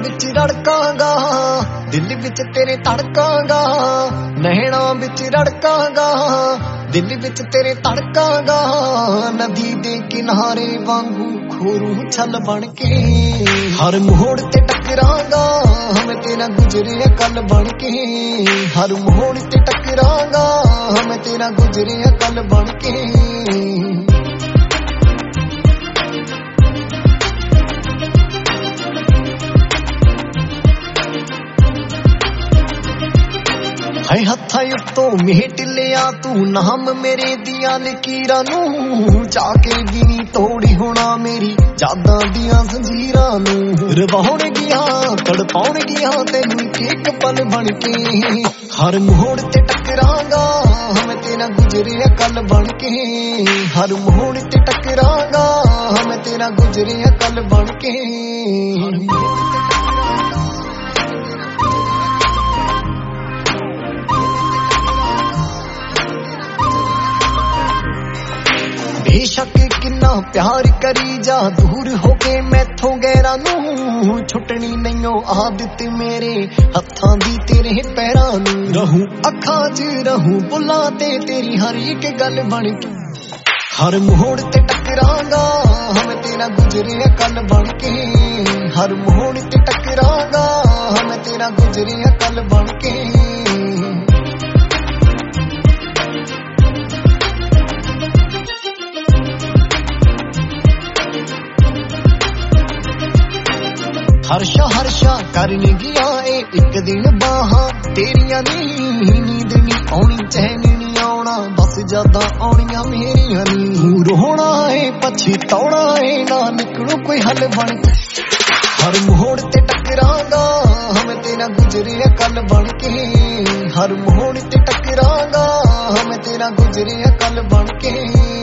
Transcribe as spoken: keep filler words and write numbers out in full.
विच रड़कांगा, दिल विच तेरे तड़कांगा, नैना विच रड़कांगा, दिल विच तेरे तड़कांगा, नदी दे किनारे वांगू खोरू छल बन के, हर मोड़ ते टकरांगा, मैं तेरा गुजरे कल बन के, हर मोड़ ते टकरांगा, मैं तेरा गुजरे कल बन के। है हत्था उत्तों मेट लिया तू नाम मेरे दिया लकीरां नूं, जाके भी नहीं तोड़ी होना मेरी यादां दियां जंजीरां नूं, रवाउण गया तड़पाउण गया तैनूं एक पल बन के, हर मोड़ ते टकरांगा, मैं तेरा गुजरे कल बन के, हर मोड़ ते टकरांगा, मैं तेरा गुजरे कल बन के। बेशक किन्ना प्यार करी जा, दूर होके मैथों गैरां नूं, छुटनी नहींओ आदत मेरे हत्थां दी तेरे पैरां नूं, रहूं अखां च रहूं बुलां ते तेरी हर एक गल बन के, हर मोड़ ते टकरांगा, मैं तेरा गुजरे कल बन के, हर मोड़ ते टकरांगा, मैं तेरा गुजरे कल बन के। हर्षा हर्षा करन गया ए एक दिन बाहां तेरिया नी, नींद नी आउणी चैन नी आउणा, बस यादां आउणियां मेरियां नी, रोना है पछताउणा है ना निकलू कोई हल बन के, हर मोड़ ते टकरांगा, मैं तेरा गुजरे कल बन के, हर मोड़ ते टकरांगा, मैं तेरा गुजरे कल बन के।